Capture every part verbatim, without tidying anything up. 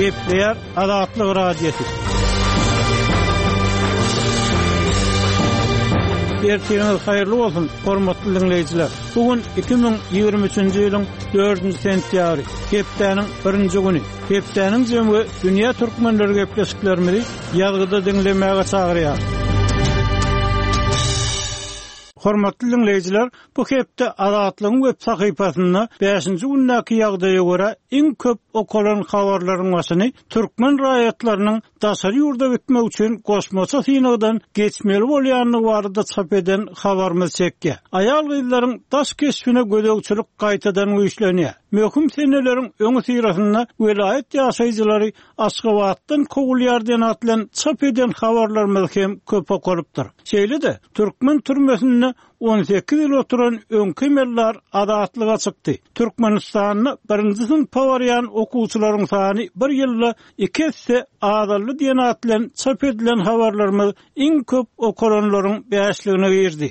Gepleyer Azatlyk Radiosu. Erteniz hayırlı olsun, hormatly dinleyijiler. Bugün iki bin ýygrimi üçinji ýylyň dördünji sentýabry, hepdeniň birinji güni. Hepdeniň jemgy dünýä türkmenleri gepleşiklerimizi ýazgyda dinlemäge çagyrýar. Hormatly dinleyijiler, bu hepde Azatlygyň web sahypasynda beşinji günnäki ýagdaýa görä iň köp okulan habarlaryň başyny türkmen raýatlarynyň daşary ýurda bitmek üçin goşmaça synagdan geçmeli bolýanyny barada çap eden habarmy çekdi. Aýal gyzlaryň daş keşfine gödөгçilik gaýtadan güýçlenýär. Möhüm seneleriň öňü syrasynda welaýat ýaşaýjylary Aşgabatdan kowulýardan atlan çap eden habarlarymyz hem köp okulypdyr. Şeýle-de türkmen türmesinde on sekiz ýyl oturan öňkü mellar adatlyga çykdy. Türkmenistanyň birinji synp pawaryan okuwçylaryň sany bir ýylda iki hisse azally diýen atlan çap edilen habarlarymyz iň köp okulanlaryň beşligine girdi.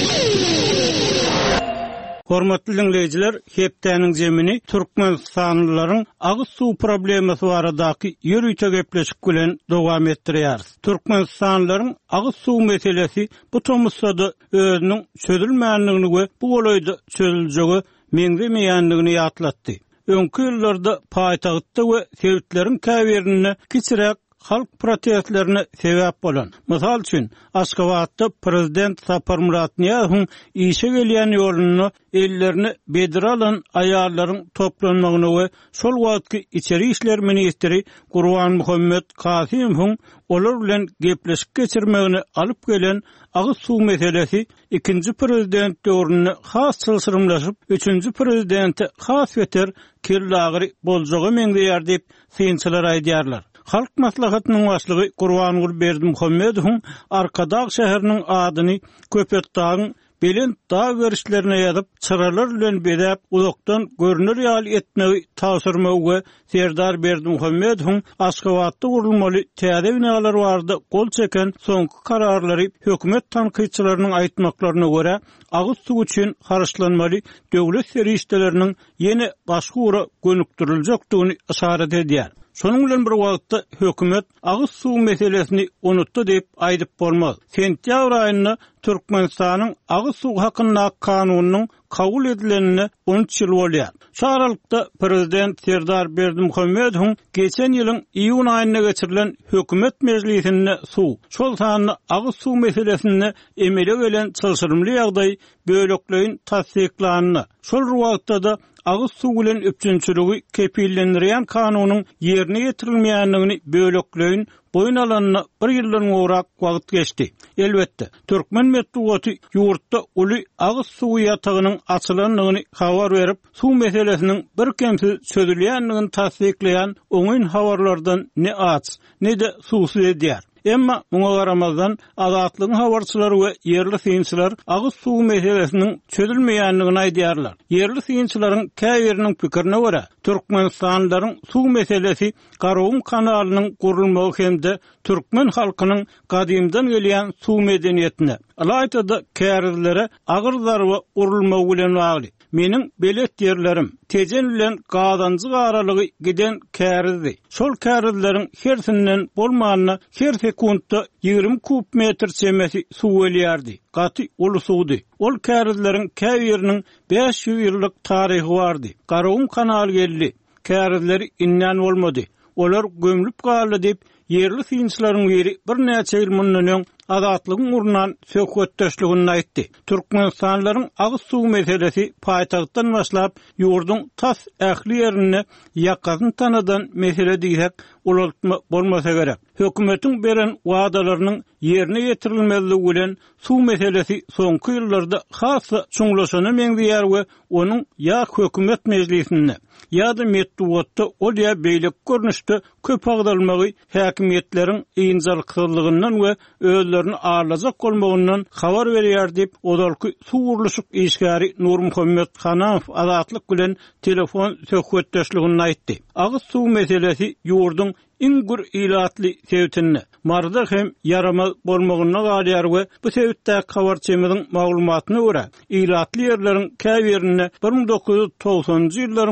Hormatly dinleyijiler, hepdeniň jemini türkmenistanlylaryň agyz suw problemasy baradaky ýürüýte gepleşik bilen dowam etdirýär. Türkmenistanlylaryň agyz suw meselesi bu tomusda özüniň çözülmänligini we bu golaýda çözüljegi meňzemeýänligini ýatlatdy. Öňkü ýyllarda paýtagtda we sewitlerin käwerini kiçirek halk protestlerine sebäp bolan. Mysal üçin, Aşgabatda prezident Sapar Murat Niýazowyň işe gelýän ýoluny ellerini bedir alan aýallaryň toplanmagyny we şol wagtky içeri işler ministri Gurban Muhammed Kasymowyň olar bilen gepleşik geçirmegini alyp gelen agyz suw meselesi ikinji prezident döwrüne has çylşyrymlaşyp, üçünji prezidenti has weter kirlagry boljagy meňzeýär diýip synçylar aýdýarlar. Halk maslahatynyň başlygy Gurban Berdimuhammedowyň Arkadag şäheriniň adyny Köpekdagyň Belent dağ görüşlerine ýazyp, çıralar bilen bedäp uzakdan görünür ýaly etmegi taşyrmagy we Serdar Berdimuhammedowyň Aşgabatda gurulmaly täze binalar barada gol çeken soňky kararlary hökümet tanqyçylarynyň aýtmaklaryna görä agyz suw üçin haraçlanmaly döwlet serişdeleriniň ýene başga ura gönükdiriljekdigini işaret edýär. Şonuň bilen bir wagtda hökümet agyz suw meselesini unutdy diýip aýdyp bolmaz. Sentýabr aýynda Türkmenistanyň agyz suw hakynda kanunynyň kabul edilenine on üç ýyl bolýar. Şu aralykda prezident Serdar Berdimuhammedowyň geçen ýylyň iýun aýyna geçirilen hökümet meclisinde suw, şol sanyny agyz suw meselesini emele gelen çylşyrymly ýagdaý bölekleýin tasdiklanyny, şol wagtda da agyz suw bilen öpçünçiligi kepillendirýän kanunyň ýerine ýetirilmeýänligini bölekleýin boyun alanyna bir ýyldan gowrak wagt geçdi. Elbetde, türkmen medeniýeti ýurtda uly agyz suw ýatagynyň açylanlygyny habar berip, suw meselesiniň bir kemsiz çözülýänligini tasdikleýän oňyn habarlardan ne aç, ne de suwsuz edýär. Emma muňa garamazdan Azatlygyň habarçylary we ýerli synçylar agyz suw meselesiniň çözülmeýänligini aýdýarlar. Ýerli synçylaryň käýeriniň pikirine görä, Türkmenistanlylaryň suw meselesi Garawum kanalynyň gurulmagy hemde türkmen halkynyň gadymdan gelýän suw medeniýetine, alaýda kärizlere agyrzlar we urulmagy bilen bagly. Meniň belet ýerlerim tejen bilen gadanjy aralygy giden kärizdi. Şol kärizleriň hersinden bolmanyna her sekundda ýygrimi kub metr çemesi suw welýärdi. Gaty ulu suwdy. Ol kärizleriň käýeriniň beş ýüz ýyllyk taryhy bardy. Garawum kanaly geldi. Kärizleri innen bolmady. Olar gömülüp galdy diýip ýerli synçylaryň biri bir näçe ýyl mundan Azatlygyň urnan söhbetdeşligini aýtdy. Türkmenistanlylaryň agyz suw meselesi paýtagtdan başlap ýurdun tas ähli ýerine ýakazyn tanadan mesele diýsek ulaşma bolmasa gerek. Hökümetiň beren wagdalarynyň ýerine ýetirilmezligi bilen suw meselesi soňky ýyllarda hassa çuňlaşany meňzeýär we onuň ýa hökümet meclisinde ýa-da medeniýetde ol ýa beýlik görnüşde köp agdalmagy häkimetleriň ýynjylykçylygyndan we özlerini ağırlacak bolmagyndan habar berýär diýip odalky suw uruluşyk işgäri Nur Muhammed Hanaw Azatlyk bilen telefon söhbetdeşligini aýtdy. Agyz suw meselesi ýurdun ingur ilatly sewtini marda hem yaramaz bolmagyna galýar we bu sewitde habar çemediň maglumatyna görä ilatly ýerleriň käýerine bir ming dokuz ýüz togsanjy ýyllaryň